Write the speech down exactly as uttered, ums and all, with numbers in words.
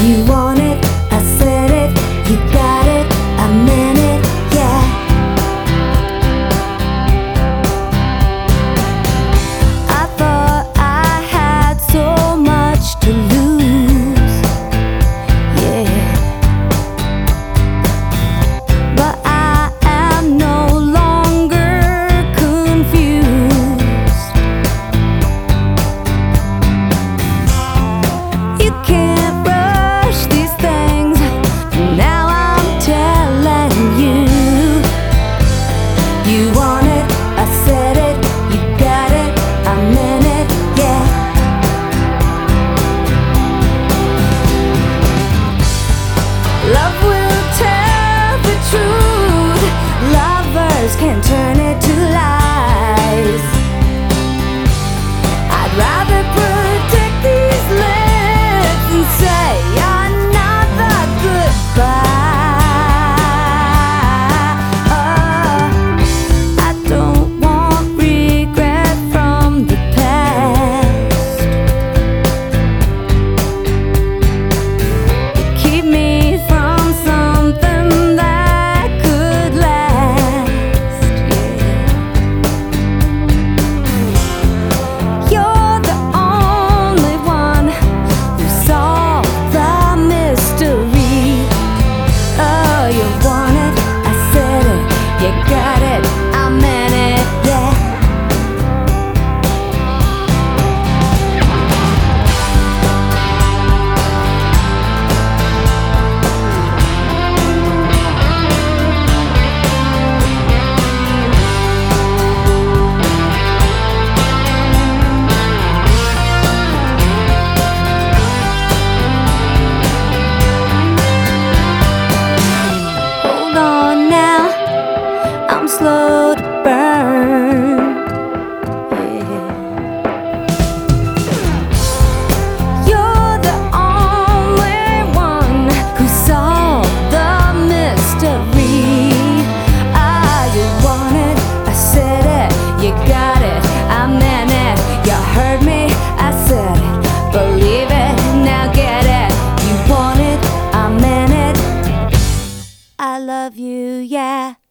You want it, I said it, you got it, I meant it, yeah. I thought I had so much to lose, yeah. But I am no longer confused. You can't You want it, I said it, you got it, I meant it, yeah. Love will tell the truth, lovers can turn it to lies. I'd rather protect these lips and say another goodbye. Slow to burn, yeah. You're the only one who solved the mystery. Ah, you want it, I said it, you got it, I meant it. You heard me, I said it, believe it, now get it. You want it, I meant it. I love you, yeah.